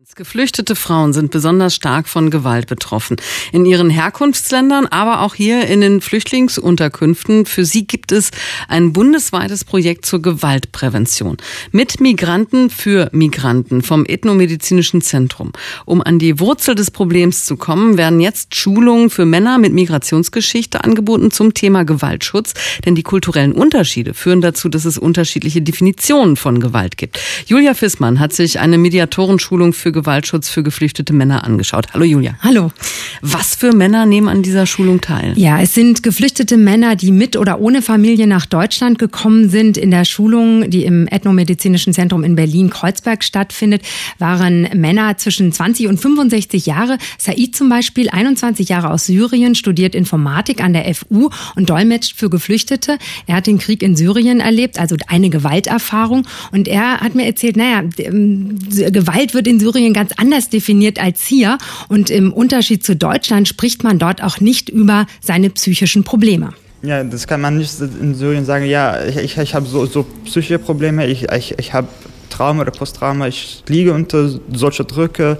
Geflüchtete Frauen sind besonders stark von Gewalt betroffen. In ihren Herkunftsländern, aber auch hier in den Flüchtlingsunterkünften. Für sie gibt es ein bundesweites Projekt zur Gewaltprävention. Mit Migranten für Migranten vom Ethnomedizinischen Zentrum. Um an die Wurzel des Problems zu kommen, werden jetzt Schulungen für Männer mit Migrationsgeschichte angeboten zum Thema Gewaltschutz. Denn die kulturellen Unterschiede führen dazu, dass es unterschiedliche Definitionen von Gewalt gibt. Julia Fissmann hat sich eine Mediatorenschulung für Gewaltschutz für geflüchtete Männer angeschaut. Hallo Julia. Hallo. Was für Männer nehmen an dieser Schulung teil? Ja, es sind geflüchtete Männer, die mit oder ohne Familie nach Deutschland gekommen sind. In der Schulung, die im Ethnomedizinischen Zentrum in Berlin-Kreuzberg stattfindet, waren Männer zwischen 20 und 65 Jahre. Said zum Beispiel, 21 Jahre aus Syrien, studiert Informatik an der FU und dolmetscht für Geflüchtete. Er hat den Krieg in Syrien erlebt, also eine Gewalterfahrung. Und er hat mir erzählt, Gewalt wird in Syrien ganz anders definiert als hier. Und im Unterschied zu Deutschland spricht man dort auch nicht über seine psychischen Probleme. Ja, das kann man nicht in Syrien sagen, ja, ich habe so psychische Probleme, ich habe Trauma oder Posttrauma, ich liege unter solche Drücke.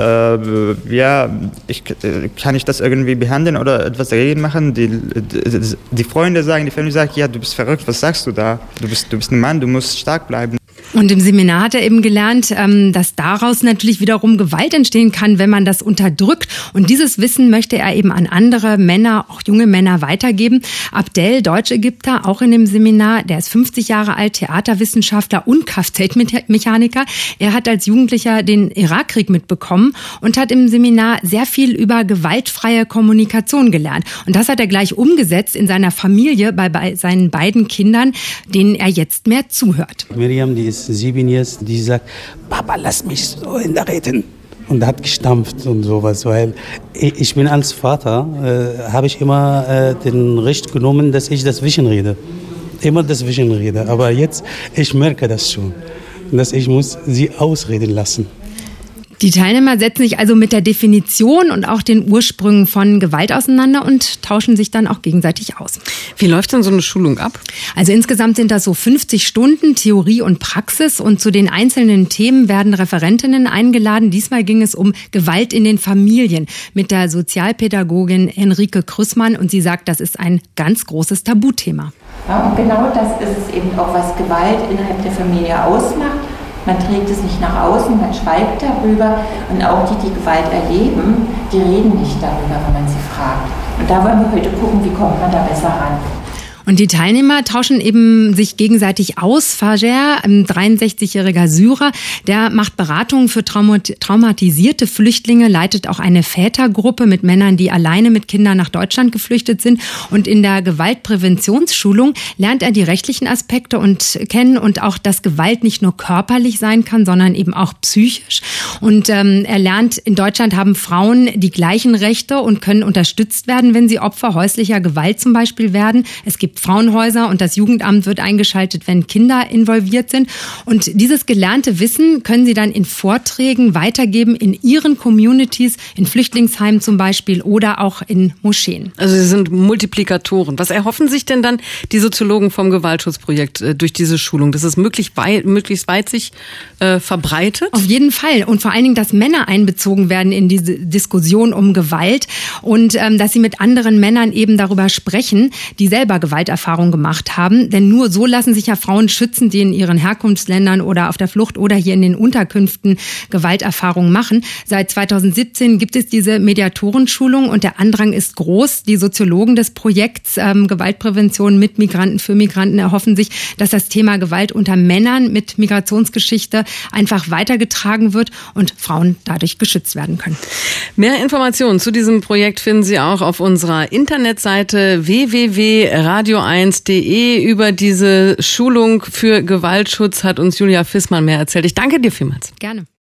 Kann ich das irgendwie behandeln oder etwas dagegen machen? Die Freunde sagen, die Familie sagt, ja, du bist verrückt, was sagst du da? Du bist ein Mann, du musst stark bleiben. Und im Seminar hat er eben gelernt, dass daraus natürlich wiederum Gewalt entstehen kann, wenn man das unterdrückt. Und dieses Wissen möchte er eben an andere Männer, auch junge Männer, weitergeben. Abdel, Deutsch-Ägypter, auch in dem Seminar, der ist 50 Jahre alt, Theaterwissenschaftler und Kfz-Mechaniker. Er hat als Jugendlicher den Irakkrieg mitbekommen und hat im Seminar sehr viel über gewaltfreie Kommunikation gelernt. Und das hat er gleich umgesetzt in seiner Familie bei seinen beiden Kindern, denen er jetzt mehr zuhört. Miriam, die ist 7 Jahre, die sagt, Papa, lass mich so reden. Und hat gestampft und sowas, weil ich bin als Vater, habe ich immer den Recht genommen, dass ich das Wischen rede. Immer das Wischen rede. Aber jetzt, ich merke das schon, dass ich muss sie ausreden lassen. Die Teilnehmer setzen sich also mit der Definition und auch den Ursprüngen von Gewalt auseinander und tauschen sich dann auch gegenseitig aus. Wie läuft denn so eine Schulung ab? Also insgesamt sind das so 50 Stunden Theorie und Praxis und zu den einzelnen Themen werden Referentinnen eingeladen. Diesmal ging es um Gewalt in den Familien mit der Sozialpädagogin Henrike Krüssmann und sie sagt, das ist ein ganz großes Tabuthema. Ja, und genau das ist es eben auch, was Gewalt innerhalb der Familie ausmacht. Man trägt es nicht nach außen, man schweigt darüber und auch die Gewalt erleben, die reden nicht darüber, wenn man sie fragt. Und da wollen wir heute gucken, wie kommt man da besser ran. Und die Teilnehmer tauschen eben sich gegenseitig aus. Fajer, ein 63-jähriger Syrer, der macht Beratungen für traumatisierte Flüchtlinge, leitet auch eine Vätergruppe mit Männern, die alleine mit Kindern nach Deutschland geflüchtet sind. Und in der Gewaltpräventionsschulung lernt er die rechtlichen Aspekte kennen und auch, dass Gewalt nicht nur körperlich sein kann, sondern eben auch psychisch. Und er lernt, in Deutschland haben Frauen die gleichen Rechte und können unterstützt werden, wenn sie Opfer häuslicher Gewalt zum Beispiel werden. Es gibt Frauenhäuser und das Jugendamt wird eingeschaltet, wenn Kinder involviert sind. Und dieses gelernte Wissen können sie dann in Vorträgen weitergeben in ihren Communities, in Flüchtlingsheimen zum Beispiel oder auch in Moscheen. Also sie sind Multiplikatoren. Was erhoffen sich denn dann die Soziologen vom Gewaltschutzprojekt durch diese Schulung? Dass es möglichst weit sich verbreitet? Auf jeden Fall. Und vor allen Dingen, dass Männer einbezogen werden in diese Diskussion um Gewalt und dass sie mit anderen Männern eben darüber sprechen, die selber Gewalterfahrung gemacht haben. Denn nur so lassen sich ja Frauen schützen, die in ihren Herkunftsländern oder auf der Flucht oder hier in den Unterkünften Gewalterfahrungen machen. Seit 2017 gibt es diese Mediatorenschulung und der Andrang ist groß. Die Soziologen des Projekts Gewaltprävention mit Migranten für Migranten erhoffen sich, dass das Thema Gewalt unter Männern mit Migrationsgeschichte einfach weitergetragen wird und Frauen dadurch geschützt werden können. Mehr Informationen zu diesem Projekt finden Sie auch auf unserer Internetseite www.radio1.de. Über diese Schulung für Gewaltschutz hat uns Julia Fissmann mehr erzählt. Ich danke dir vielmals. Gerne.